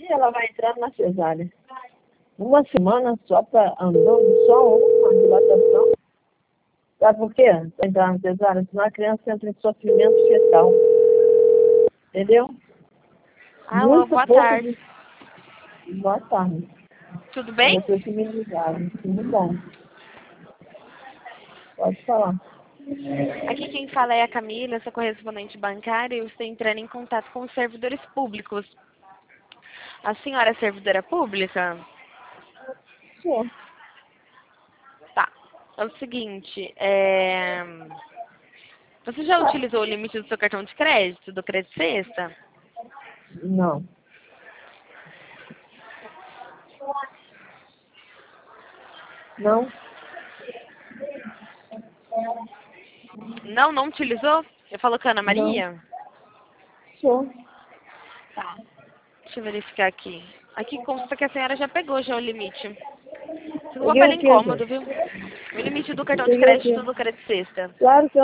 dia ela vai entrar na cesárea. Uma semana só andando, só uma dilatação. Sabe por quê? Para entrar na cesárea, senão a criança entra em sofrimento fetal. Entendeu? Alô, Muito boa pouco tarde. Boa tarde. Tudo bem? Vocês que me ligaram. Tudo bom. Pode falar. Aqui quem fala é a Camila, sou correspondente bancária e eu estou entrando em contato com os servidores públicos. A senhora é servidora pública? Sou. Tá. É o seguinte, você já utilizou o limite do seu cartão de crédito, do Crédito Sexta? Não. Não? Não, não utilizou? Eu falo com a Ana Não. Maria? Sou. Tá. Deixa eu verificar aqui. Aqui consta que a senhora já pegou já o limite. Desculpa Peguei pelo o quê, incômodo, gente? viu? O limite do cartão de Peguei o quê? crédito do Crédito Sexta. Claro que